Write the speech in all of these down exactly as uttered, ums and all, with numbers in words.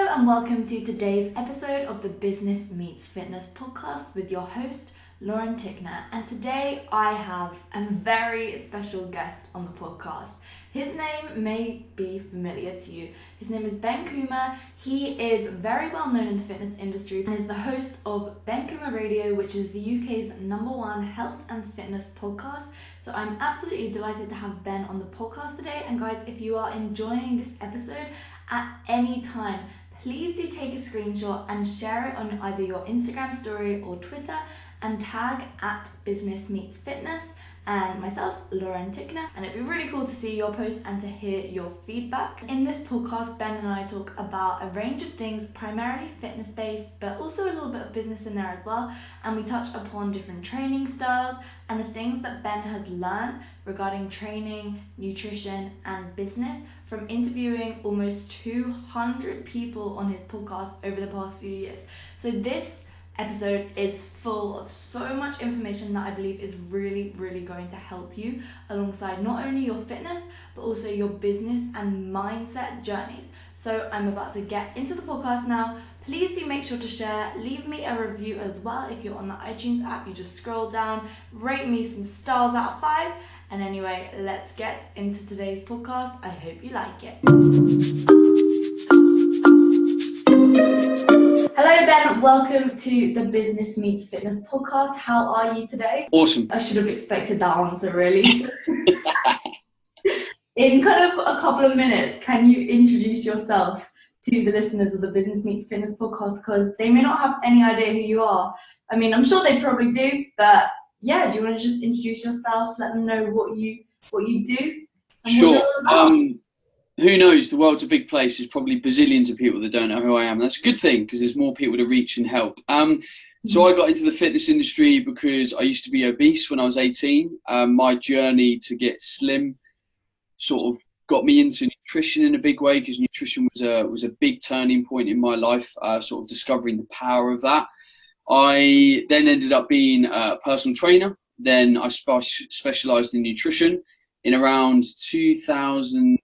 and welcome to today's episode of the Business Meets Fitness podcast with your host, Lauren Tickner. And today I have a very special guest on the podcast. His name may be familiar to you. His name is Ben Coomber. He is very well known in the fitness industry and is the host of Ben Coomber Radio, which is the U K's number one health and fitness podcast. So I'm absolutely delighted to have Ben on the podcast today. And guys, if you are enjoying this episode at any time, please do take a screenshot and share it on either your Instagram story or Twitter and tag at Business Meets Fitness and myself, Lauren Tickner, and it'd be really cool to see your post and to hear your feedback. In this podcast, Ben and I talk about a range of things, primarily fitness-based, but also a little bit of business in there as well, and we touch upon different training styles and the things that Ben has learned regarding training, nutrition, and business from interviewing almost two hundred people on his podcast over the past few years. So this episode is full of so much information that I believe is really, really going to help you alongside not only your fitness, but also your business and mindset journeys. So I'm about to get into the podcast now. Please do make sure to share, leave me a review as well. If you're on the iTunes app, you just scroll down, rate me some stars out of five. And anyway, let's get into today's podcast. I hope you like it. Hello Ben, welcome to the Business Meets Fitness podcast. How are you today? Awesome. I should have expected that answer really. In kind of a couple of minutes, can you introduce yourself to the listeners of the Business Meets Fitness podcast, because they may not have any idea who you are? I mean, I'm sure they probably do, but yeah, do you want to just introduce yourself, let them know what you what you do? And sure. Um, who knows? The world's a big place. There's probably bazillions of people that don't know who I am. That's a good thing because there's more people to reach and help. Um, so I got into the fitness industry because I used to be obese when I was eighteen. Um, my journey to get slim sort of got me into nutrition in a big way, because nutrition was a was a big turning point in my life, uh, sort of discovering the power of that. I then ended up being a personal trainer. Then I spe- specialized in nutrition. In around two thousand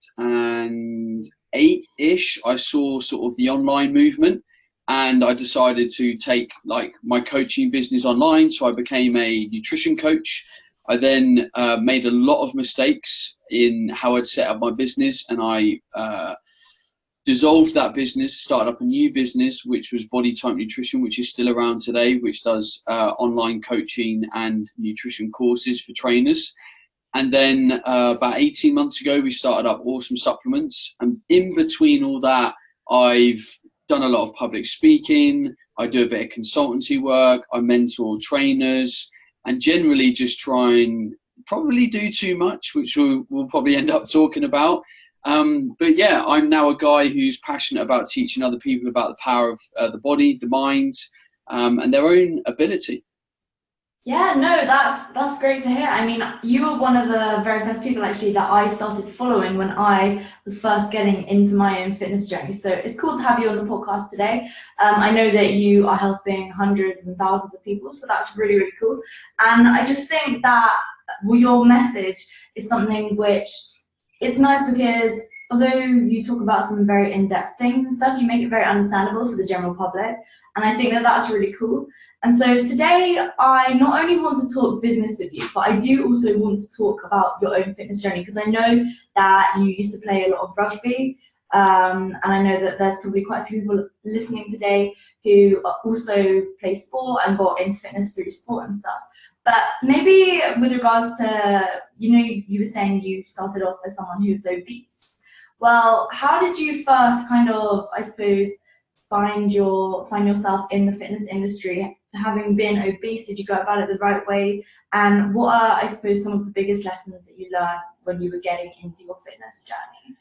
eight-ish, I saw sort of the online movement, and I decided to take like my coaching business online. So I became a nutrition coach. I then uh, made a lot of mistakes in how I'd set up my business, and I uh, dissolved that business, started up a new business, which was Body Type Nutrition, which is still around today, which does uh, online coaching and nutrition courses for trainers. And then uh, about eighteen months ago, we started up Awesome Supplements. And in between all that, I've done a lot of public speaking. I do a bit of consultancy work. I mentor trainers, and generally just try and probably do too much, which we'll, we'll probably end up talking about. Um, but yeah, I'm now a guy who's passionate about teaching other people about the power of uh, the body, the mind, um, and their own ability. Yeah, no, that's that's great to hear. I mean, you were one of the very first people actually that I started following when I was first getting into my own fitness journey. So it's cool to have you on the podcast today. Um, I know that you are helping hundreds and thousands of people, so that's really, really cool. And I just think that well, your message is something which it's nice because although you talk about some very in-depth things and stuff, you make it very understandable to the general public. And I think that that's really cool. And so today, I not only want to talk business with you, but I do also want to talk about your own fitness journey, because I know that you used to play a lot of rugby, um, and I know that there's probably quite a few people listening today who also play sport and got into fitness through sport and stuff. But maybe with regards to, you know, you were saying you started off as someone who was obese. Well, how did you first kind of, I suppose, find your find yourself in the fitness industry? Having been obese, did you go about it the right way? And what are, I suppose, some of the biggest lessons that you learned when you were getting into your fitness journey?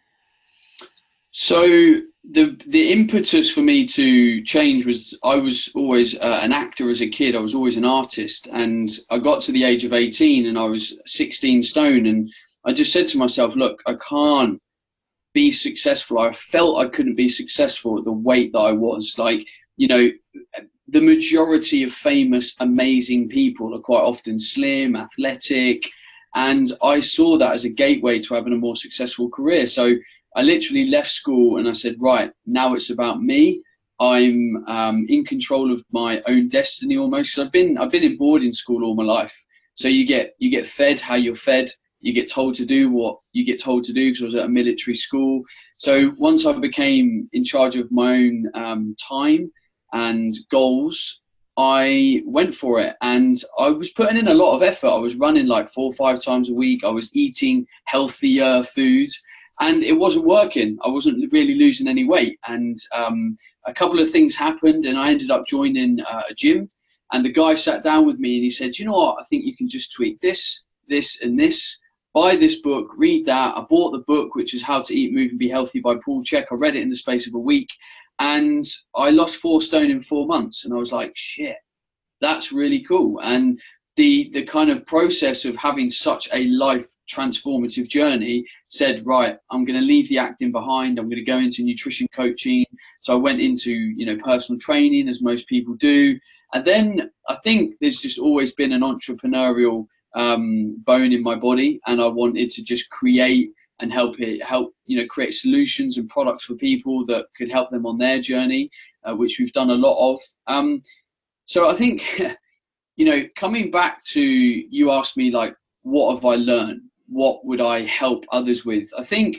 So the the impetus for me to change was I was always uh, an actor as a kid. I was always an artist, and I got to the age of eighteen and I was sixteen stone, and I just said to myself, look, I can't be successful. I felt I couldn't be successful at the weight that I was. Like, you know, the majority of famous, amazing people are quite often slim, athletic, and I saw that as a gateway to having a more successful career. So I literally left school and I said, right, now it's about me. I'm um, in control of my own destiny almost. Because I've been I've been in boarding school all my life. So you get you get fed how you're fed. You get told to do what you get told to do, because I was at a military school. So once I became in charge of my own um, time and goals, I went for it, and I was putting in a lot of effort. I was running like four or five times a week. I was eating healthier food, and it wasn't working. I wasn't really losing any weight. And um, a couple of things happened, and I ended up joining uh, a gym. And the guy sat down with me and he said, you know what, I think you can just tweak this, this, and this. Buy this book, read that. I bought the book, which is How to Eat, Move and Be Healthy by Paul Chek. I read it in the space of a week, and I lost four stone in four months. And I was like, shit, that's really cool. And the the kind of process of having such a life transformative journey said, right, I'm going to leave the acting behind. I'm going to go into nutrition coaching. So I went into, you know, personal training, as most people do. And then I think there's just always been an entrepreneurial um, bone in my body, and I wanted to just create and help it help, you know, create solutions and products for people that could help them on their journey, uh, which we've done a lot of. Um, so I think, you know, coming back to, you asked me like, what have I learned? What would I help others with? I think,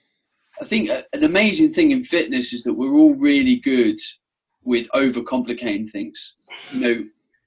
I think an amazing thing in fitness is that we're all really good with overcomplicating things. You know,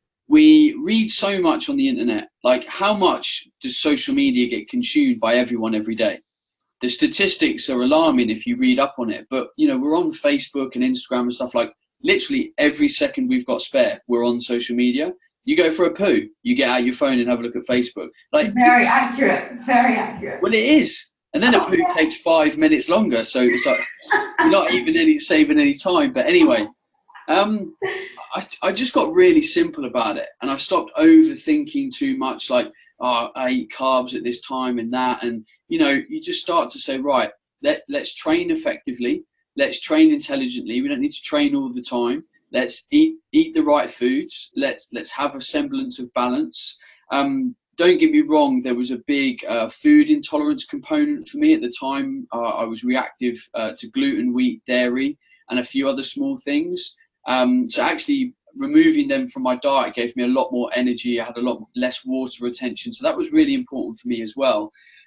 we read so much on the internet. Like, how much does social media get consumed by everyone every day? The statistics are alarming if you read up on it. But, you know, we're on Facebook and Instagram and stuff, like literally every second we've got spare, we're on social media. You go for a poo, you get out your phone and have a look at Facebook. Like, very accurate, very accurate. Well, it is. And then a poo oh, yeah. takes five minutes longer. So it's like, you're not even any saving any time. But anyway, um, I, I just got really simple about it, and I stopped overthinking too much, like, oh, I eat carbs at this time and that. And, you know, you just start to say, right, let, let's train effectively. Let's train intelligently. We don't need to train all the time. Let's eat eat the right foods. Let's let's have a semblance of balance. Um, don't get me wrong, there was a big uh, food intolerance component for me at the time. Uh, I was reactive uh, to gluten, wheat, dairy, and a few other small things. Um, so actually removing them from my diet gave me a lot more energy. I had a lot less water retention. So that was really important for me as well.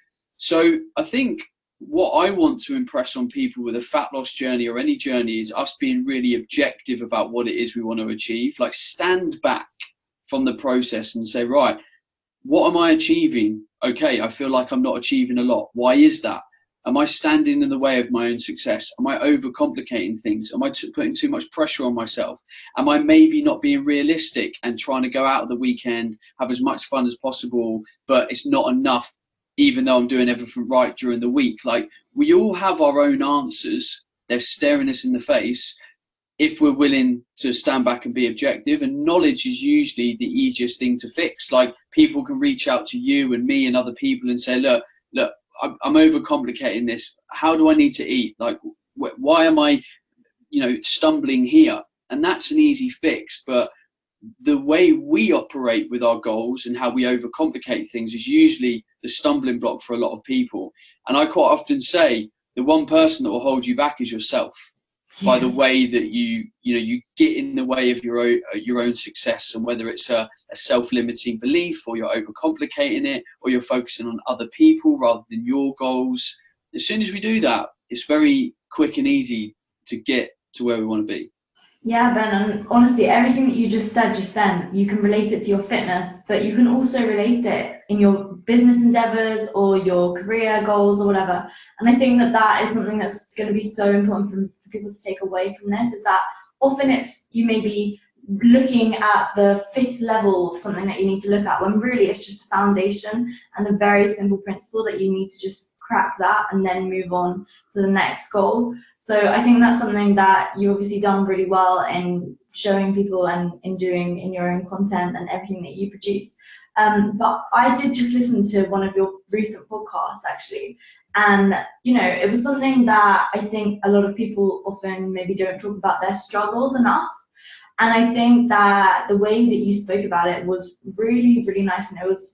So I think what I want to impress on people with a fat loss journey or any journey is us being really objective about what it is we want to achieve. Like, stand back from the process and say, right, what am I achieving? Okay, I feel like I'm not achieving a lot. Why is that? Am I standing in the way of my own success? Am I overcomplicating things? Am I t- putting too much pressure on myself? Am I maybe not being realistic and trying to go out at the weekend, have as much fun as possible, but it's not enough, even though I'm doing everything right during the week? Like, we all have our own answers. They're staring us in the face if we're willing to stand back and be objective. And knowledge is usually the easiest thing to fix. Like, people can reach out to you and me and other people and say, look, look, I'm, I'm overcomplicating this. How do I need to eat? Like, wh- why am I, you know, stumbling here? And that's an easy fix. But the way we operate with our goals and how we overcomplicate things is usually the stumbling block for a lot of people. And I quite often say the one person that will hold you back is yourself. Yeah. By the way that you, you know, you get in the way of your own, your own success, and whether it's a, a self-limiting belief, or you're overcomplicating it, or you're focusing on other people rather than your goals. As soon as we do that, it's very quick and easy to get to where we want to be. Yeah, Ben, and honestly, everything that you just said just then, you can relate it to your fitness, but you can also relate it in your business endeavors or your career goals or whatever. And I think that that is something that's going to be so important for, for people to take away from this, is that often it's, you may be looking at the fifth level of something that you need to look at, when really it's just the foundation and the very simple principle that you need to just crack that and then move on to the next goal. So I think that's something that you've obviously done really well in showing people and in doing in your own content and everything that you produce. Um, but I did just listen to one of your recent podcasts, actually. And, you know, it was something that I think a lot of people often maybe don't talk about their struggles enough. And I think that the way that you spoke about it was really, really nice. And it was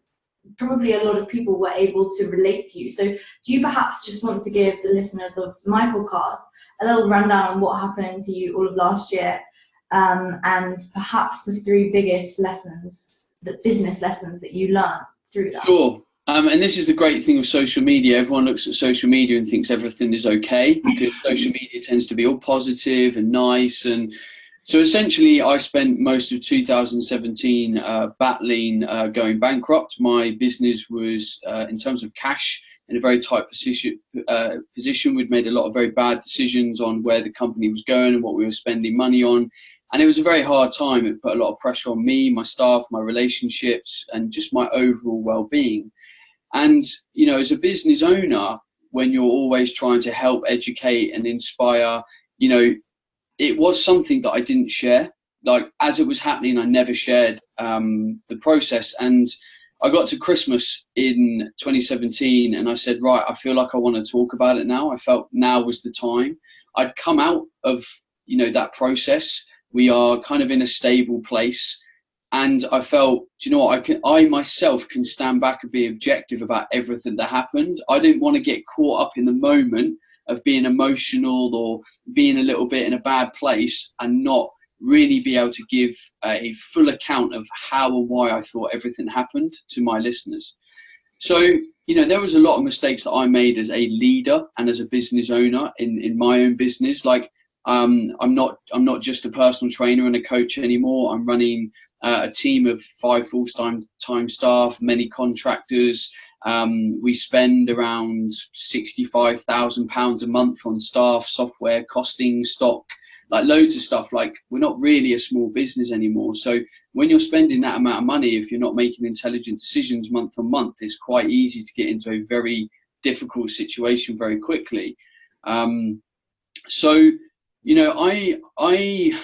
probably a lot of people were able to relate to you. So do you perhaps just want to give the listeners of my podcast a little rundown on what happened to you all of last year, um, and perhaps the three biggest lessons, the business lessons that you learned through that? Sure. Um, and this is the great thing with social media. Everyone looks at social media and thinks everything is okay because social media tends to be all positive and nice. And so essentially, I spent most of two thousand seventeen uh, battling uh, going bankrupt. My business was, uh, in terms of cash, in a very tight position. Uh, position. We'd made a lot of very bad decisions on where the company was going and what we were spending money on. And it was a very hard time. It put a lot of pressure on me, my staff, my relationships, and just my overall well-being. And, you know, as a business owner, when you're always trying to help educate and inspire, you know, it was something that I didn't share. Like, as it was happening, I never shared um, the process. And I got to Christmas in twenty seventeen and I said, right, I feel like I want to talk about it now. I felt now was the time. I'd come out of, you know, that process. We are kind of in a stable place. And I felt, do you know what, I can, I myself can stand back and be objective about everything that happened. I didn't want to get caught up in the moment of being emotional or being a little bit in a bad place and not really be able to give a full account of how or why I thought everything happened to my listeners. So, you know, there was a lot of mistakes that I made as a leader and as a business owner in, in my own business. Like, um, I'm not I'm not just a personal trainer and a coach anymore. I'm running uh, a team of five full-time time staff, many contractors. Um, we spend around sixty-five thousand pounds a month on staff, software, costing, stock, like loads of stuff. Like, we're not really a small business anymore. So when you're spending that amount of money, if you're not making intelligent decisions month on month, it's quite easy to get into a very difficult situation very quickly. Um, so, you know, I, I,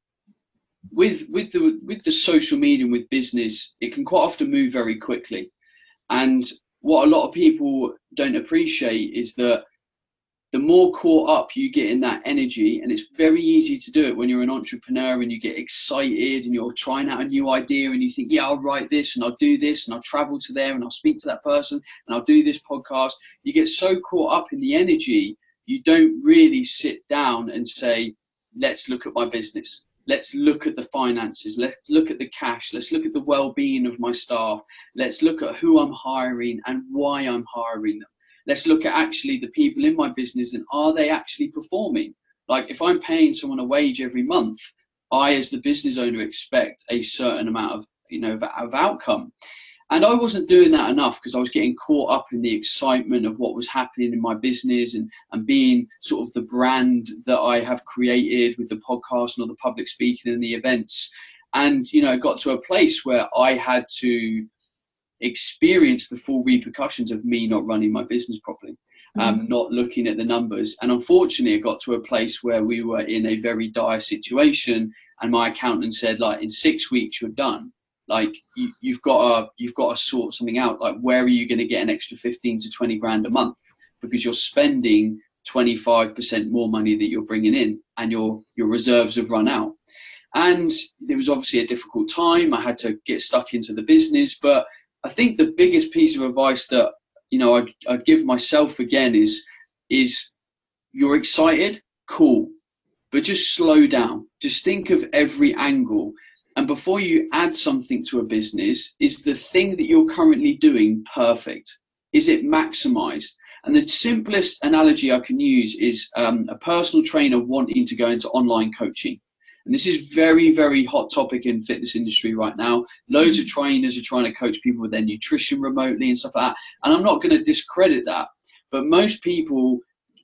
with, with the, with the social media and with business, it can quite often move very quickly. And what a lot of people don't appreciate is that the more caught up you get in that energy, and it's very easy to do it when you're an entrepreneur and you get excited and you're trying out a new idea and you think, yeah, I'll write this and I'll do this and I'll travel to there and I'll speak to that person and I'll do this podcast. You get so caught up in the energy, you don't really sit down and say, let's look at my business. Let's look at the finances. Let's look at the cash. Let's look at the well-being of my staff. Let's look at who I'm hiring and why I'm hiring them. Let's look at actually the people in my business and are they actually performing? Like, if I'm paying someone a wage every month, I, as the business owner, expect a certain amount of, you know, of outcome. And I wasn't doing that enough because I was getting caught up in the excitement of what was happening in my business and, and being sort of the brand that I have created with the podcast and all the public speaking and the events. And, you know, it got to a place where I had to experience the full repercussions of me not running my business properly, um, mm-hmm. not looking at the numbers. And unfortunately, it got to a place where we were in a very dire situation. And my accountant said, like, in six weeks, you're done. Like, you, you've got to, you've got to sort something out. Like, where are you going to get an extra fifteen to twenty grand a month? Because you're spending twenty-five percent more money that you're bringing in and your, your reserves have run out. And it was obviously a difficult time. I had to get stuck into the business. But I think the biggest piece of advice that, you know, I'd, I'd give myself again is, is you're excited, cool, but just slow down. Just think of every angle. And before you add something to a business, is the thing that you're currently doing perfect? Is it maximized? And the simplest analogy I can use is um, a personal trainer wanting to go into online coaching. And this is very, very hot topic in fitness industry right now. Loads of trainers are trying to coach people with their nutrition remotely and stuff like that. And I'm not going to discredit that, but most people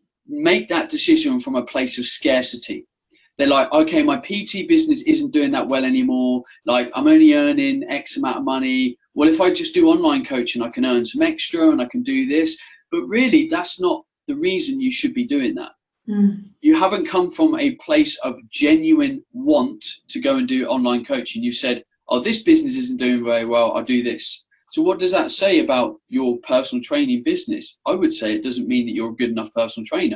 make that decision from a place of scarcity. They're like, okay, my P T business isn't doing that well anymore. Like, I'm only earning X amount of money. Well, if I just do online coaching, I can earn some extra and I can do this. But really, that's not the reason you should be doing that. Mm. You haven't come from a place of genuine want to go and do online coaching. You said, oh, this business isn't doing very well, I'll do this. So what does that say about your personal training business? I would say it doesn't mean that you're a good enough personal trainer.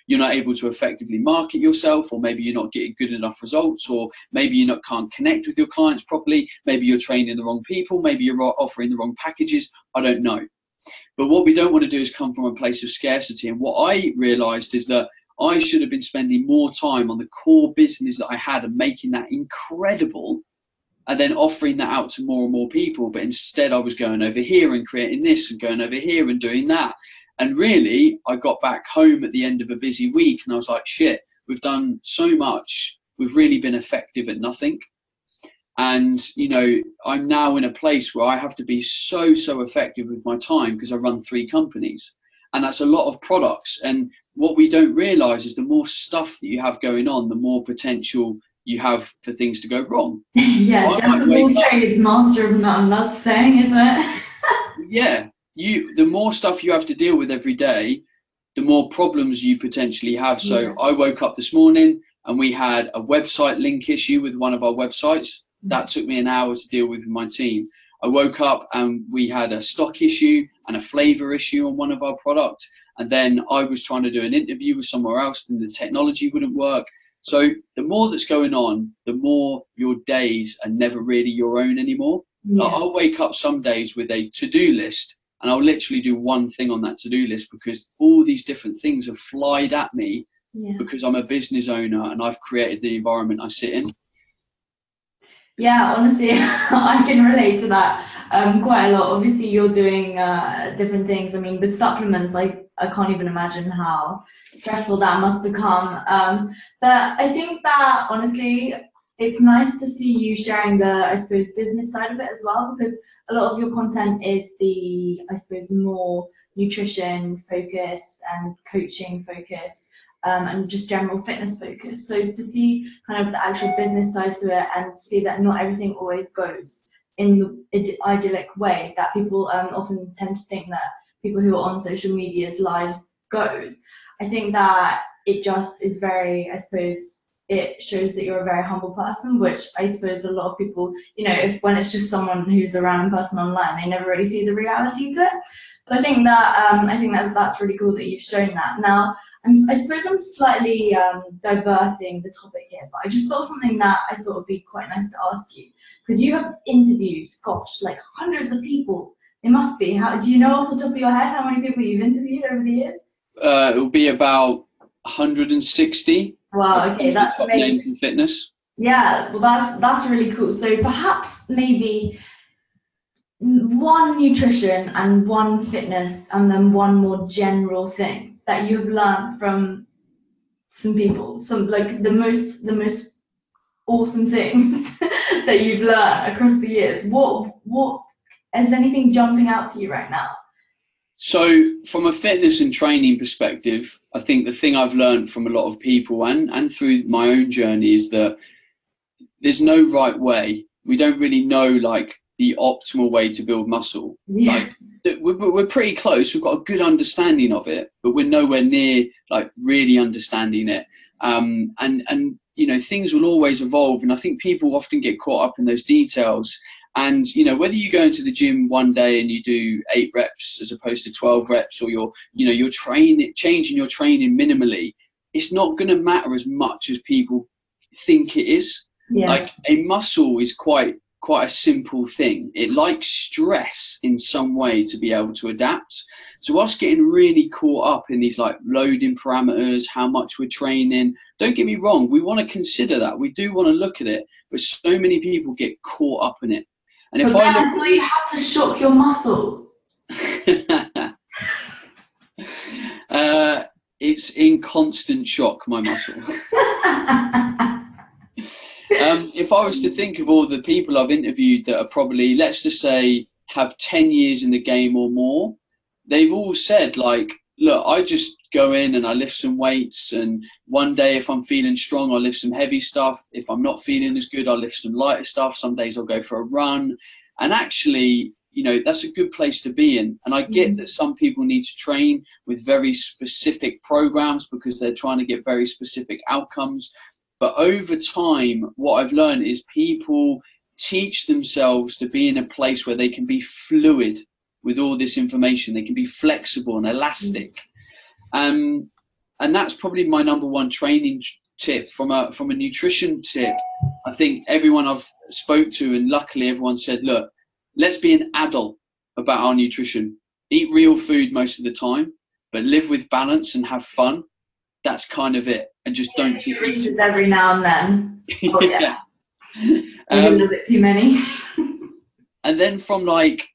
you're not able to effectively market yourself, or maybe you're not getting good enough results, or maybe you not can't connect with your clients properly, maybe you're training the wrong people, maybe you're offering the wrong packages. I don't know. But what we don't want to do is come from a place of scarcity. And what I realized is that I should have been spending more time on the core business that I had and making that incredible, and then offering that out to more and more people. But instead I was going over here and creating this and going over here and doing that. And really, I got back home at the end of a busy week and I was like, shit, we've done so much. We've really been effective at nothing. And, you know, I'm now in a place where I have to be so, so effective with my time because I run three companies. And that's a lot of products. And what we don't realize is the more stuff that you have going on, the more potential you have for things to go wrong. Yeah, jack of all trades, master of none. That's the saying, isn't it? Yeah. You, the more stuff you have to deal with every day, the more problems you potentially have. So yeah. I woke up this morning and we had a website link issue with one of our websites. That took me an hour to deal with with my team. I woke up and we had a stock issue and a flavor issue on one of our products. And then I was trying to do an interview with somewhere else and the technology wouldn't work. So the more that's going on, the more your days are never really your own anymore. Yeah. I'll wake up some days with a to-do list and I'll literally do one thing on that to-do list because all these different things have flied at me yeah. because I'm a business owner and I've created the environment I sit in. Yeah, honestly, I can relate to that um, quite a lot. Obviously, you're doing uh, different things. I mean, with supplements, I, I can't even imagine how stressful that must become. Um, but I think that, honestly, it's nice to see you sharing the, I suppose, business side of it as well, because a lot of your content is the, I suppose, more nutrition focused and coaching focused. Um, and just general fitness focus. So to see kind of the actual business side to it and see that not everything always goes in the idyllic way that people um, often tend to think that people who are on social media's lives goes. I think that it just is very, I suppose, it shows that you're a very humble person, which I suppose a lot of people, you know, if when it's just someone who's a random person online, they never really see the reality to it. So I think that um, I think that that's really cool that you've shown that. Now, I'm, I suppose I'm slightly um, diverting the topic here, but I just thought something that I thought would be quite nice to ask you, because you have interviewed, gosh, like hundreds of people. It must be. How do you know off the top of your head how many people you've interviewed over the years? Uh, it will be about one hundred sixty. Wow. Okay, that's amazing. In fitness. Yeah, well, that's that's really cool. So perhaps maybe one nutrition and one fitness and then one more general thing that you've learned from some people, some like the most the most awesome things that you've learned across the years. What what is anything jumping out to you right now? So from a fitness and training perspective, I think the thing I've learned from a lot of people and and through my own journey is that there's no right way. We don't really know like the optimal way to build muscle. Yeah. Like we're, we're pretty close. We've got a good understanding of it, but we're nowhere near like really understanding it. Um, and, and, you know, things will always evolve. And I think people often get caught up in those details. And, you know, whether you go into the gym one day and you do eight reps as opposed to twelve reps, or you're, you know, you're training, changing your training minimally, it's not going to matter as much as people think it is. Yeah. Like a muscle is quite, quite a simple thing. It likes stress in some way to be able to adapt. So us getting really caught up in these like loading parameters, how much we're training, don't get me wrong, we want to consider that. We do want to look at it, but so many people get caught up in it. And if but I that's why you have to shock your muscle. uh, it's in constant shock, my muscle. Um, if I was to think of all the people I've interviewed that are probably, let's just say, have ten years in the game or more, they've all said like, look, I just go in and I lift some weights, and one day if I'm feeling strong, I'll lift some heavy stuff. If I'm not feeling as good, I'll lift some lighter stuff. Some days I'll go for a run. And actually, you know, that's a good place to be in. And I get mm-hmm. that some people need to train with very specific programs because they're trying to get very specific outcomes. But over time, what I've learned is people teach themselves to be in a place where they can be fluid with all this information. They can be flexible and elastic. Um, and that's probably my number one training tip. From a from a nutrition tip, I think everyone I've spoke to, and luckily everyone said, look, let's be an adult about our nutrition. Eat real food most of the time, but live with balance and have fun. That's kind of it. And just don't eat Reese's every now and then. Oh yeah. um, a little bit too many. And then from like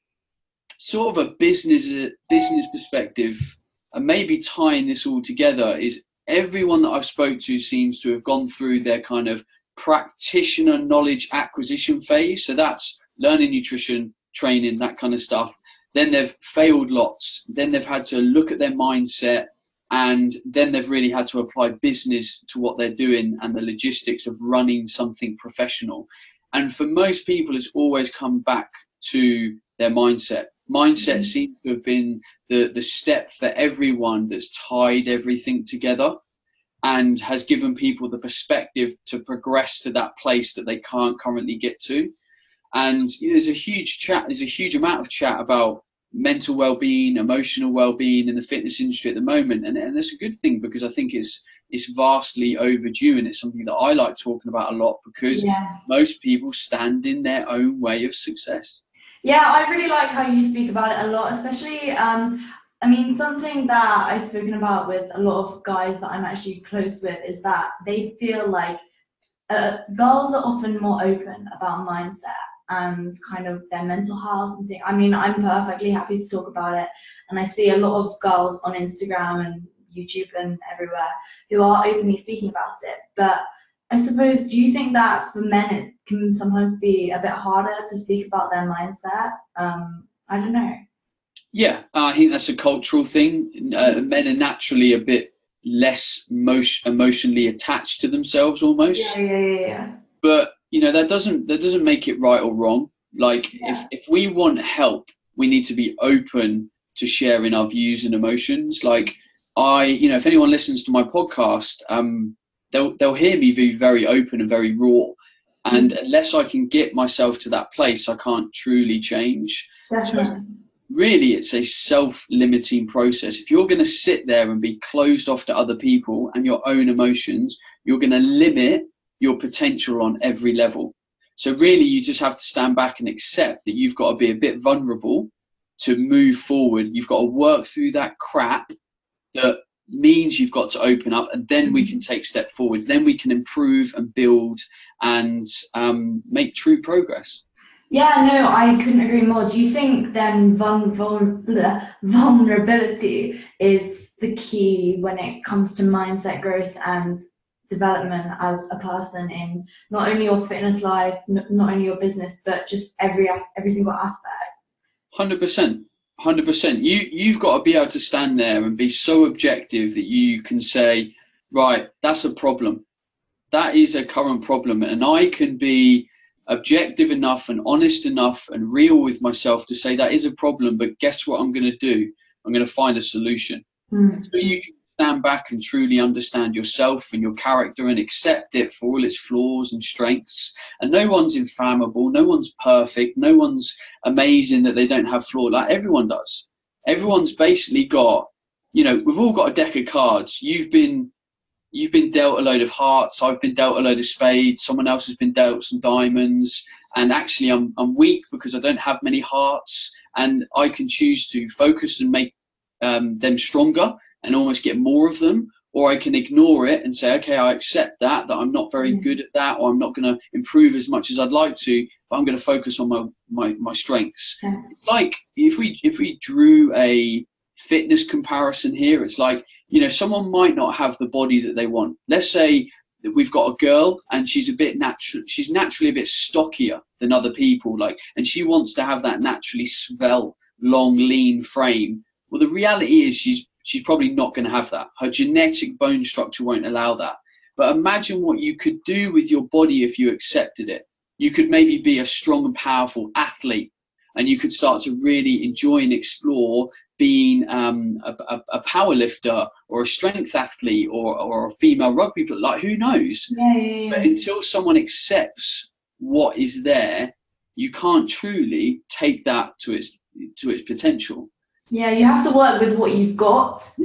sort of a business business perspective, and maybe tying this all together, is everyone that I've spoke to seems to have gone through their kind of practitioner knowledge acquisition phase. So that's learning nutrition, training, that kind of stuff. Then they've failed lots. Then they've had to look at their mindset, and then they've really had to apply business to what they're doing and the logistics of running something professional. And for most people, it's always come back to their mindset. Mindset mm-hmm. seems to have been the, the step for everyone that's tied everything together and has given people the perspective to progress to that place that they can't currently get to. And you know, there's a huge chat, there's a huge amount of chat about mental well-being, emotional well-being in the fitness industry at the moment. And, and that's a good thing, because I think it's it's vastly overdue, and it's something that I like talking about a lot, because yeah. most people stand in their own way of success. Yeah, I really like how you speak about it a lot, especially, um, I mean, something that I've spoken about with a lot of guys that I'm actually close with is that they feel like uh, girls are often more open about mindset and kind of their mental health and things. I mean, I'm perfectly happy to talk about it, and I see a lot of girls on Instagram and YouTube and everywhere who are openly speaking about it. But I suppose, do you think that for men it can sometimes be a bit harder to speak about their mindset? Um, I don't know. Yeah, I think that's a cultural thing. Uh, men are naturally a bit less emotion, emotionally attached to themselves, almost. Yeah, yeah, yeah, yeah. But you know, that doesn't that doesn't make it right or wrong. Like yeah. if if we want help, we need to be open to sharing our views and emotions. Like I, you know, if anyone listens to my podcast, um, they'll they'll hear me be very open and very raw. And mm. unless I can get myself to that place, I can't truly change. Definitely. So really, it's a self-limiting process. If you're going to sit there and be closed off to other people and your own emotions, you're going to limit your potential on every level. So really, you just have to stand back and accept that you've got to be a bit vulnerable to move forward. You've got to work through that crap that means you've got to open up, and then we can take step forwards. Then we can improve and build and um, make true progress. Yeah, no, I couldn't agree more. Do you think then vul- vul- bleh, vulnerability is the key when it comes to mindset growth and development as a person in not only your fitness life, n- not only your business, but just every every single aspect? one hundred percent. one hundred percent. You, you've got to be able to stand there and be so objective that you can say, right, that's a problem. That is a current problem. And I can be objective enough and honest enough and real with myself to say that is a problem, but guess what I'm going to do? I'm going to find a solution. Mm. So you can stand back and truly understand yourself and your character and accept it for all its flaws and strengths. And no one's infallible, no one's perfect, no one's amazing that they don't have flaws. Like everyone does. Everyone's basically got, you know, we've all got a deck of cards. You've been You've been dealt a load of hearts. I've been dealt a load of spades. Someone else has been dealt some diamonds. And actually, I'm I'm weak because I don't have many hearts. And I can choose to focus and make um, them stronger and almost get more of them. Or I can ignore it and say, okay, I accept that, that I'm not very good at that, or I'm not going to improve as much as I'd like to, but I'm going to focus on my, my, my strengths. Yes. It's like if we if we drew a fitness comparison here, it's like, you know, someone might not have the body that they want. Let's say that we've got a girl and she's a bit natural, she's naturally a bit stockier than other people, like, and she wants to have that naturally svelte, long, lean frame. Well, the reality is she's she's probably not going to have that. Her genetic bone structure won't allow that. But imagine what you could do with your body if you accepted it. You could maybe be a strong and powerful athlete, and you could start to really enjoy and explore being um, a, a, a power lifter or a strength athlete or, or a female rugby player. Like, who knows? Yeah, yeah, yeah. But until someone accepts what is there, you can't truly take that to its to its potential. Yeah, you have to work with what you've got. Yeah.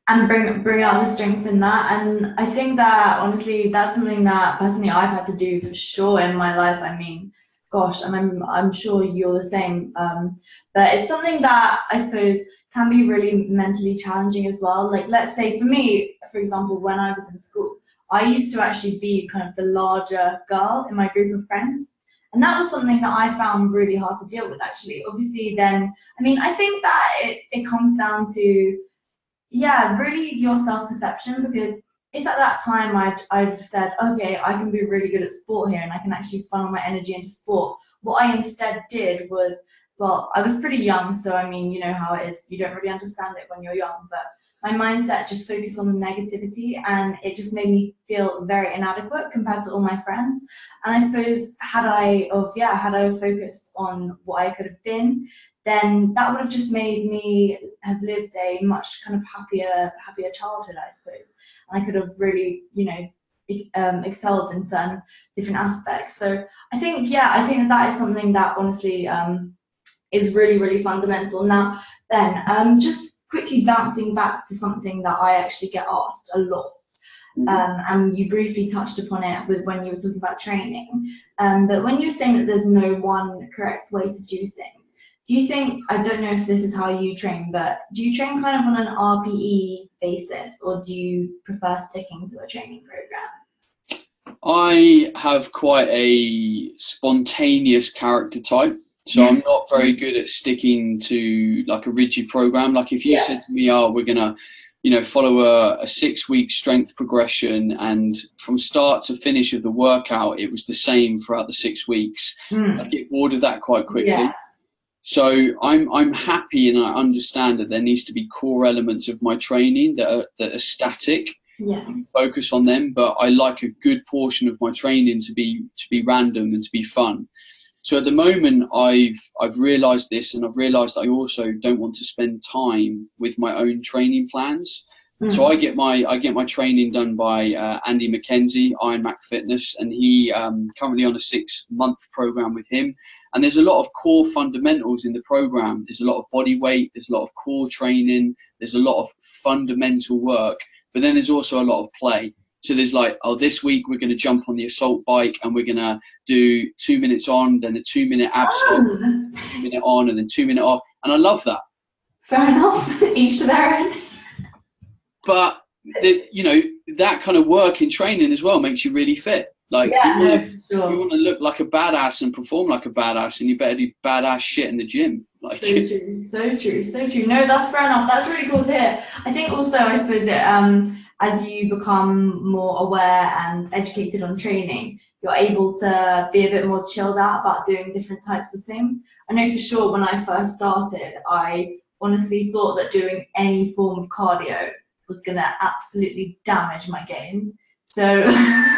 and bring bring out the strengths in that. And I think that honestly, that's something that personally I've had to do for sure in my life. I mean, gosh, and I'm I'm sure you're the same. Um, but it's something that I suppose can be really mentally challenging as well. Like, let's say for me, for example, when I was in school, I used to actually be kind of the larger girl in my group of friends. And that was something that I found really hard to deal with, actually. Obviously, then, I mean, I think that it, it comes down to, yeah, really your self-perception, because if at that time I'd, I'd have said, okay, I can be really good at sport here and I can actually funnel my energy into sport, what I instead did was, well, I was pretty young, so I mean, you know how it is, you don't really understand it when you're young, but my mindset just focused on the negativity and it just made me feel very inadequate compared to all my friends. And I suppose had I of yeah, had I focused on what I could have been, then that would have just made me have lived a much kind of happier, happier childhood, I suppose. And I could have really, you know, e- um, excelled in certain different aspects. So I think, yeah, I think that is something that honestly um, is really, really fundamental. Now, then, um, just quickly bouncing back to something that I actually get asked a lot. Um, and you briefly touched upon it with when you were talking about training. Um, but when you were saying that there's no one correct way to do things, do you think, I don't know if this is how you train, but do you train kind of on an R P E basis or do you prefer sticking to a training program? I have quite a spontaneous character type. So I'm not very good at sticking to like a rigid program. Like if you Yeah. said to me, oh, we're going to, you know, follow a, a six week strength progression and from start to finish of the workout, it was the same throughout the six weeks. Mm. I get bored of that quite quickly. Yeah. So I'm I'm happy and I understand that there needs to be core elements of my training that are, that are static. Yes. Focus on them, but I like a good portion of my training to be to be random and to be fun. So at the moment, I've I've realised this, and I've realised I also don't want to spend time with my own training plans. Mm. So I get my I get my training done by uh, Andy McKenzie, Iron Mac Fitness, and he um, currently on a six month program with him. And there's a lot of core fundamentals in the program. There's a lot of body weight. There's a lot of core training. There's a lot of fundamental work. But then there's also a lot of play. So there's like, oh, this week we're going to jump on the assault bike and we're going to do two minutes on, then a two minute abseil, two minute on, and then two minute off. And I love that. Fair enough. Each to their own. But, the, you know, that kind of work in training as well makes you really fit. Like, yeah, if, you no, wanna, sure. if you want to look like a badass and perform like a badass, and you better do badass shit in the gym. Like, so true, so true, so true. No, that's fair enough. That's really cool to hear. I think also, I suppose, it, um, as you become more aware and educated on training, you're able to be a bit more chilled out about doing different types of things. I know for sure when I first started, I honestly thought that doing any form of cardio was going to absolutely damage my gains. So...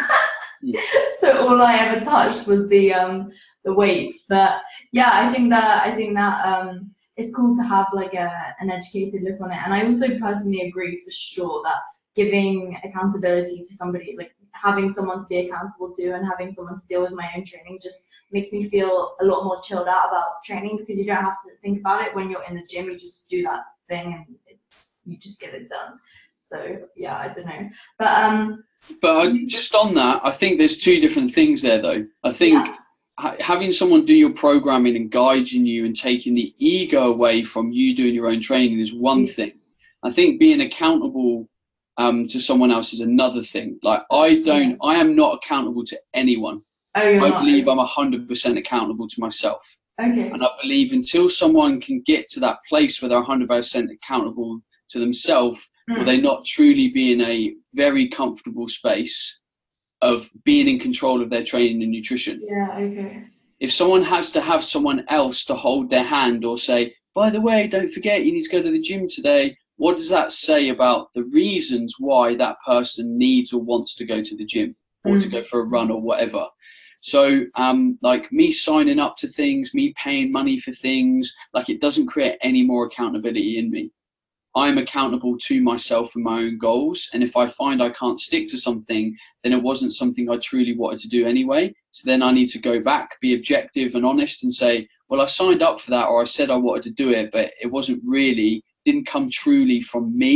So all I ever touched was the um the weights, but yeah, I think that I think that um it's cool to have like a an educated look on it, and I also personally agree for sure that giving accountability to somebody, like having someone to be accountable to and having someone to deal with my own training, just makes me feel a lot more chilled out about training, because you don't have to think about it when you're in the gym. You just do that thing and it's, you just get it done. So yeah, I don't know, but um. But I, just on that, I think there's two different things there, though. I think Yeah. ha- having someone do your programming and guiding you and taking the ego away from you doing your own training is one Yeah. thing. I think being accountable um, to someone else is another thing. Like, I don't, I am not accountable to anyone. Oh, you're I not. believe I'm one hundred percent accountable to myself. Okay. And I believe until someone can get to that place where they're one hundred percent accountable to themselves, will they not truly be in a very comfortable space of being in control of their training and nutrition? Yeah, okay. If someone has to have someone else to hold their hand or say, by the way, don't forget you need to go to the gym today, what does that say about the reasons why that person needs or wants to go to the gym or mm. to go for a run or whatever? So um, like me signing up to things, me paying money for things, like it doesn't create any more accountability in me. I'm accountable to myself and my own goals. And if I find I can't stick to something, then it wasn't something I truly wanted to do anyway. So then I need to go back, be objective and honest and say, well, I signed up for that, or I said I wanted to do it, but it wasn't really, didn't come truly from me.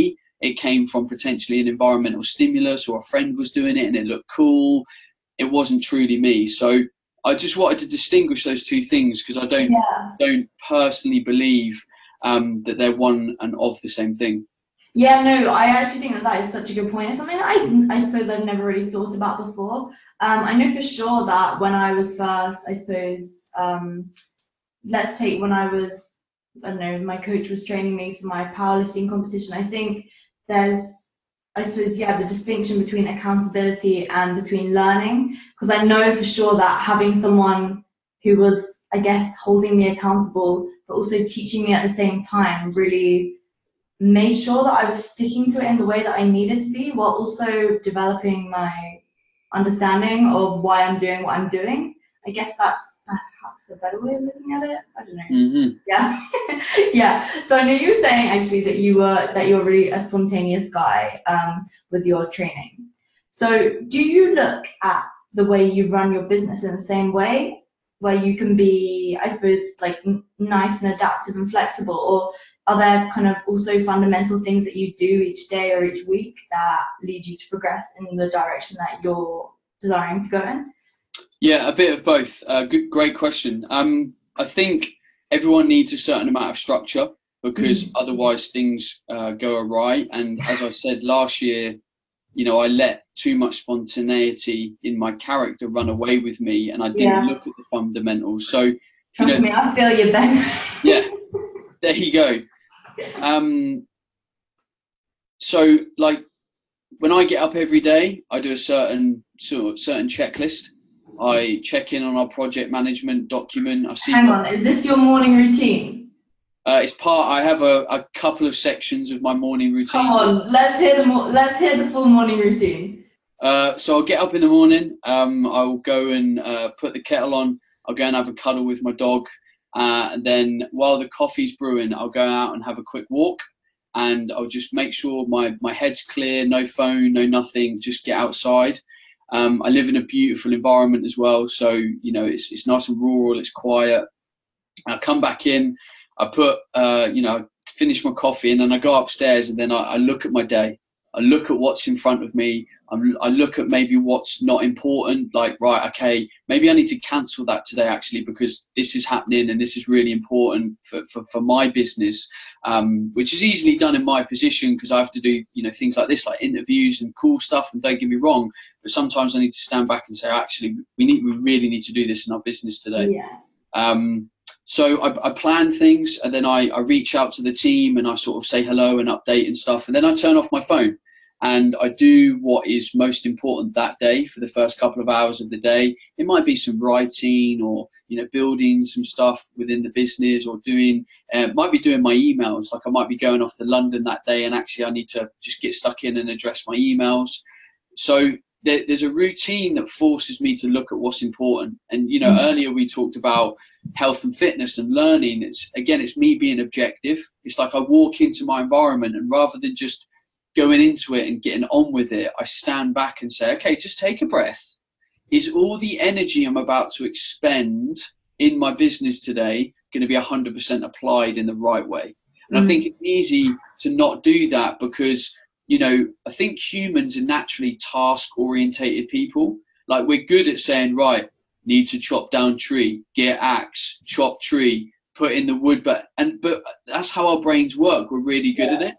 it came from potentially an environmental stimulus, or a friend was doing it and it looked cool. It wasn't truly me. So I just wanted to distinguish those two things, because I don't Yeah. don't personally believe um, that they're one and of the same thing. Yeah, no, I actually think that that is such a good point. It's something that I, I suppose I've never really thought about before. Um, I know for sure that when I was first, I suppose, um, let's take when I was, I don't know, my coach was training me for my powerlifting competition. I think there's, I suppose, yeah, the distinction between accountability and between learning, because I know for sure that having someone who was, I guess, holding me accountable, but also teaching me at the same time really made sure that I was sticking to it in the way that I needed to be, while also developing my understanding of why I'm doing what I'm doing. I guess that's perhaps a better way of looking at it. I don't know. Mm-hmm. Yeah. Yeah. So I know you were saying actually that you were that you're really a spontaneous guy um, with your training. So do you look at the way you run your business in the same way, where you can be, I suppose, like n- nice and adaptive and flexible, or are there kind of also fundamental things that you do each day or each week that lead you to progress in the direction that you're desiring to go in? Yeah, a bit of both. Uh, good, great question. Um, I think everyone needs a certain amount of structure, because Mm-hmm. otherwise things uh, go awry. And as I said last year, you know, I let too much spontaneity in my character run away with me, and I didn't Yeah. look at the fundamentals. So, Trust you know, me, I feel you, Ben. yeah, there you go. Um, so, like, when I get up every day, I do a certain sort of certain checklist. I check in on our project management document. I see. Hang on, is this your morning routine? Uh, it's part. I have a, a couple of sections of my morning routine. Come on, let's hear the mo- let's hear the full morning routine. Uh, so I'll get up in the morning. Um, I'll go and uh, put the kettle on. I'll go and have a cuddle with my dog. Uh, and then while the coffee's brewing, I'll go out and have a quick walk. And I'll just make sure my, my head's clear, no phone, no nothing, just get outside. Um, I live in a beautiful environment as well. So, you know, it's, it's nice and rural, it's quiet. I come back in, I put, uh, you know, finish my coffee, and then I go upstairs, and then I, I look at my day. I look at what's in front of me. I'm, I look at maybe what's not important, like, right, okay, maybe I need to cancel that today actually, because this is happening and this is really important for, for, for my business, um, which is easily done in my position, because I have to do, you know, things like this, like interviews and cool stuff. And don't get me wrong, but sometimes I need to stand back and say, actually, we need, we really need to do this in our business today. Yeah. Um, So I, I plan things, and then I, I reach out to the team, and I sort of say hello and update and stuff. And then I turn off my phone, and I do what is most important that day for the first couple of hours of the day. It might be some writing, or, you know, building some stuff within the business, or doing, uh, might be doing my emails. Like I might be going off to London that day, and actually I need to just get stuck in and address my emails. So there, there's a routine that forces me to look at what's important. And, you know, mm-hmm. earlier we talked about health and fitness and learning. It's, again, it's me being objective. It's like I walk into my environment, and rather than just going into it and getting on with it, I stand back and say, okay, just take a breath. Is all the energy I'm about to expend in my business today going to be one hundred percent applied in the right way? And mm-hmm. I think it's easy to not do that, because, you know, I think humans are naturally task-orientated people. Like, we're good at saying, right, need to chop down tree, get axe, chop tree, put in the wood, but and but that's how our brains work. We're really good yeah. at it.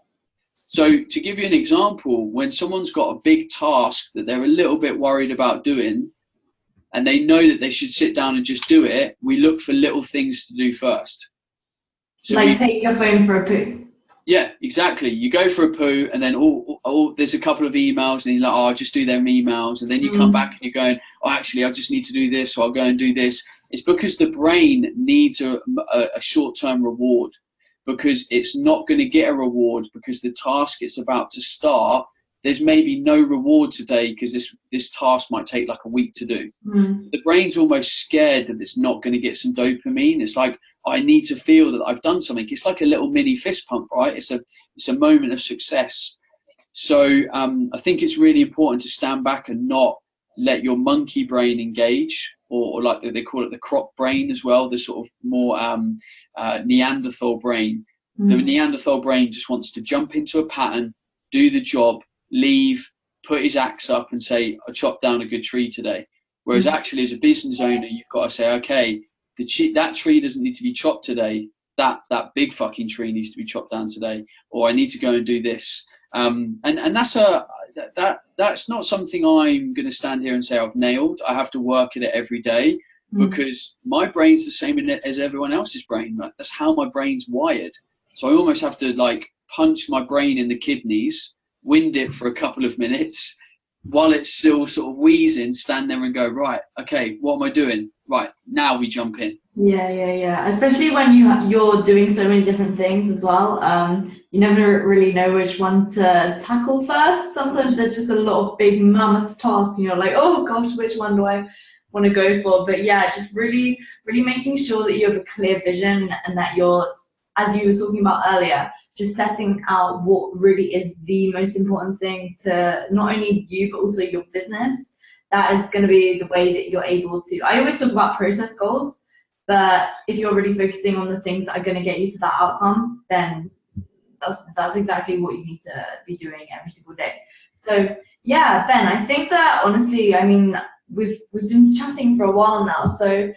So to give you an example, when someone's got a big task that they're a little bit worried about doing, and they know that they should sit down and just do it, we look for little things to do first. So like we, take your phone for a poo. Yeah, exactly. You go for a poo, and then oh, oh, there's a couple of emails, and you're like, oh, I'll just do them emails. And then you mm. come back and you're going, oh, actually, I just need to do this, so I'll go and do this. It's because the brain needs a, a, a short-term reward, because it's not going to get a reward because the task it's about to start, there's maybe no reward today because this, this task might take like a week to do. Mm. The brain's almost scared that it's not going to get some dopamine. It's like, I need to feel that I've done something. It's like a little mini fist pump, right? It's a it's a moment of success. So um, I think it's really important to stand back and not let your monkey brain engage, or, or like they call it the croc brain as well, the sort of more um, uh, Neanderthal brain. Mm. The Neanderthal brain just wants to jump into a pattern, do the job, leave, put his axe up and say, I chopped down a good tree today. Whereas actually as a business owner, you've got to say, okay, the che- that tree doesn't need to be chopped today. That that big fucking tree needs to be chopped down today, or I need to go and do this. Um, and and that's a that that's not something I'm going to stand here and say I've nailed. I have to work at it every day because mm. my brain's the same as everyone else's brain. That's how my brain's wired. So I almost have to like punch my brain in the kidneys, wind it for a couple of minutes while it's still sort of wheezing, stand there and go, right, okay, what am I doing? Right, now we jump in. Yeah, yeah, yeah. Especially when you ha- you're doing so many different things as well. Um, you never really know which one to tackle first. Sometimes there's just a lot of big mammoth tasks, and you're like, oh gosh, which one do I want to go for? But yeah, just really, really making sure that you have a clear vision and that you're, as you were talking about earlier, just setting out what really is the most important thing to not only you, but also your business. That is going to be the way that you're able to. I always talk about process goals. But if you're really focusing on the things that are going to get you to that outcome, then that's that's exactly what you need to be doing every single day. So yeah, Ben, I think that honestly, I mean, we've we've been chatting for a while now. So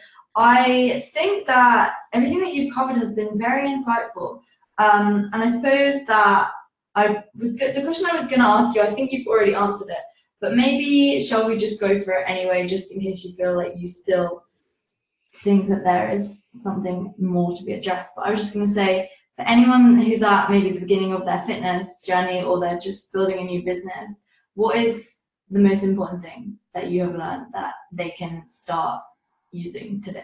I think that everything that you've covered has been very insightful. Um, and I suppose that I was good. The question I was going to ask you, I think you've already answered it. But maybe shall we just go for it anyway, just in case you feel like you still think that there is something more to be addressed. But I was just going to say, for anyone who's at maybe the beginning of their fitness journey or they're just building a new business, what is the most important thing that you have learned that they can start using today?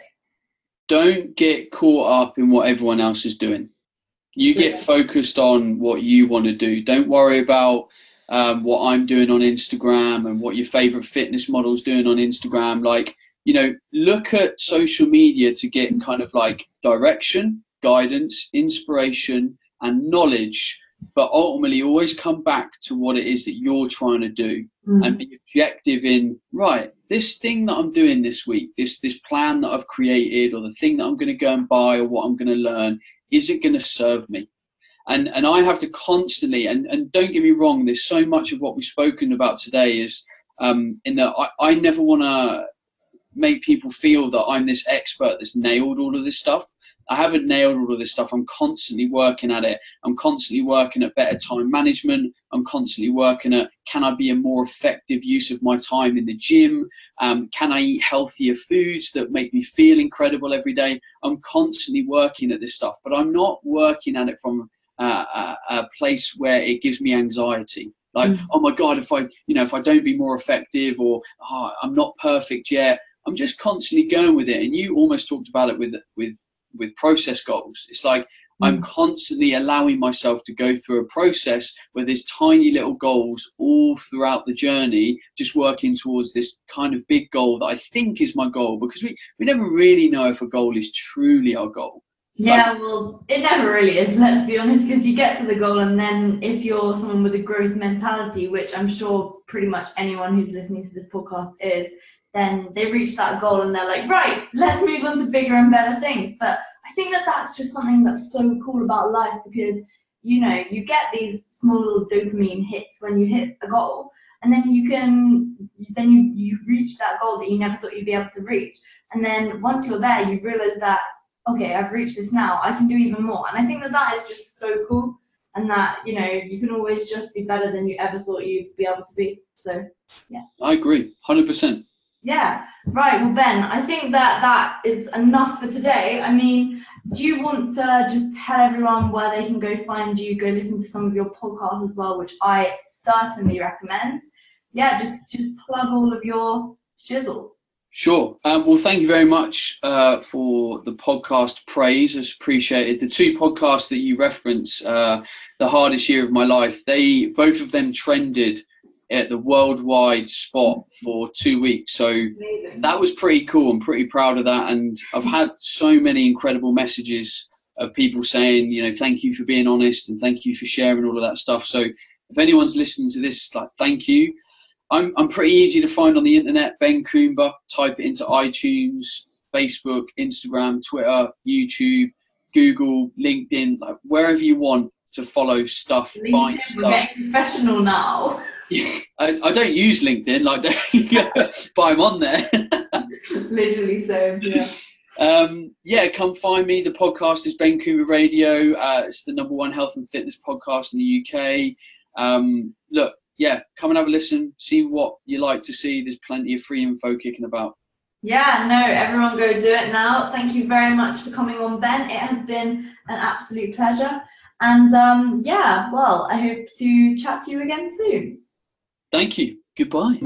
Don't get caught up in what everyone else is doing. You get yeah. focused on what you want to do. Don't worry about um, what I'm doing on Instagram and what your favorite fitness model's doing on Instagram. Like, you know, look at social media to get kind of like direction, guidance, inspiration, and knowledge, but ultimately always come back to what it is that you're trying to do mm. and be objective in, right, this thing that I'm doing this week, this this plan that I've created or the thing that I'm going to go and buy or what I'm going to learn, is it going to serve me? And and I have to constantly, and, and don't get me wrong, there's so much of what we've spoken about today is um, in that I, I never want to make people feel that I'm this expert that's nailed all of this stuff. I haven't nailed all of this stuff. I'm constantly working at it. I'm constantly working at better time management. I'm constantly working at, can I be a more effective use of my time in the gym? Um, can I eat healthier foods that make me feel incredible every day? I'm constantly working at this stuff, but I'm not working at it from uh, a, a place where it gives me anxiety. Like, mm. oh my God, if I, you know, if I don't be more effective, or oh, I'm not perfect yet. I'm just constantly going with it. And you almost talked about it with with with process goals. It's like mm. I'm constantly allowing myself to go through a process where there's tiny little goals all throughout the journey, just working towards this kind of big goal that I think is my goal, because we, we never really know if a goal is truly our goal. Yeah, like, well, it never really is, let's be honest, because you get to the goal, and then if you're someone with a growth mentality, which I'm sure pretty much anyone who's listening to this podcast is, then they reach that goal and they're like, right, let's move on to bigger and better things. But I think that that's just something that's so cool about life, because, you know, you get these small little dopamine hits when you hit a goal, and then you can, then you, you reach that goal that you never thought you'd be able to reach. And then once you're there, you realize that, okay, I've reached this now, I can do even more. And I think that that is just so cool, and that, you know, you can always just be better than you ever thought you'd be able to be. So, yeah. I agree, one hundred percent. Yeah, right. Well, Ben, I think that that is enough for today. I mean, do you want to just tell everyone where they can go find you, go listen to some of your podcasts as well, which I certainly recommend? Yeah, just just plug all of your shizzle. Sure. Um, well, thank you very much uh, for the podcast praise. It's appreciated. The two podcasts that you reference, uh, The Hardest Year of My Life, they both of them trended at the worldwide spot for two weeks. So amazing. That was pretty cool. I'm pretty proud of that. And I've had so many incredible messages of people saying, you know, thank you for being honest and thank you for sharing all of that stuff. So if anyone's listening to this, like, thank you. I'm I'm pretty easy to find on the internet, Ben Coomber. Type it into iTunes, Facebook, Instagram, Twitter, YouTube, Google, LinkedIn, like wherever you want. to follow stuff, LinkedIn, find we're stuff. getting professional now. I, I don't use LinkedIn, like, but I'm on there. Literally, so yeah. Um, yeah, come find me. The podcast is Ben Coomer Radio. Uh, it's the number one health and fitness podcast in the U K. Um, look, yeah, come and have a listen. See what you like to see. There's plenty of free info kicking about. Yeah, no, everyone go do it now. Thank you very much for coming on, Ben. It has been an absolute pleasure. And um, yeah, well, I hope to chat to you again soon. Thank you. Goodbye.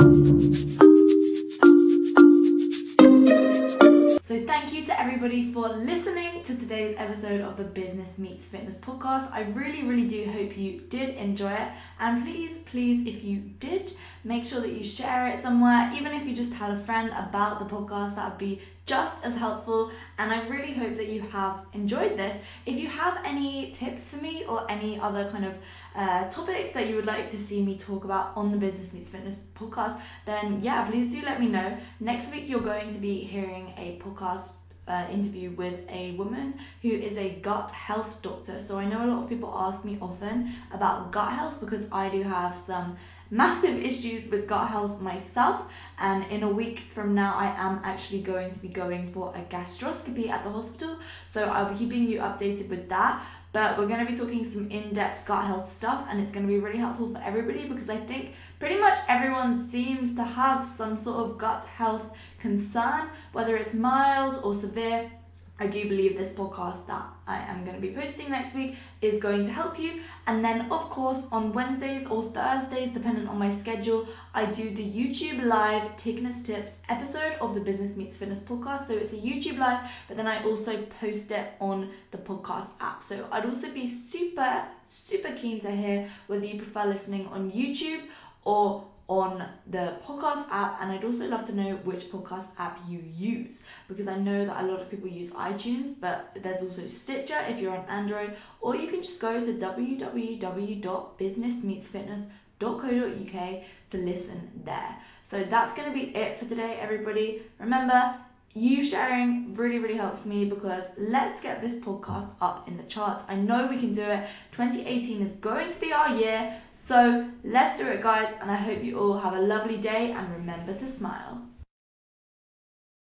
So thank you to everybody for listening to today's episode of the Business Meets Fitness podcast. I really, really do hope you did enjoy it. And please, please, if you did, make sure that you share it somewhere. Even if you just tell a friend about the podcast, that would be just as helpful. And I really hope that you have enjoyed this. If you have any tips for me or any other kind of uh, topics that you would like to see me talk about on the Business Meets Fitness podcast, then yeah, please do let me know. Next week, you're going to be hearing a podcast Uh, interview with a woman who is a gut health doctor. So I know a lot of people ask me often about gut health because I do have some massive issues with gut health myself, and in a week from now I am actually going to be going for a gastroscopy at the hospital, so I'll be keeping you updated with that. But we're going to be talking some in-depth gut health stuff, and it's going to be really helpful for everybody because I think pretty much everyone seems to have some sort of gut health concern, whether it's mild or severe. I do believe this podcast that I am going to be posting next week is going to help you. And then, of course, on Wednesdays or Thursdays, depending on my schedule, I do the YouTube Live Tigna's Tips episode of the Business Meets Fitness podcast. So it's a YouTube Live, but then I also post it on the podcast app. So I'd also be super, super keen to hear whether you prefer listening on YouTube or on the podcast app, and I'd also love to know which podcast app you use, because I know that a lot of people use iTunes, but there's also Stitcher if you're on Android, or you can just go to w w w dot business meets fitness dot co dot u k to listen there. So that's going to be it for today, everybody. Remember, you sharing really, really helps me, because let's get this podcast up in the charts. I know we can do it. twenty eighteen is going to be our year. So let's do it, guys, and I hope you all have a lovely day, and remember to smile.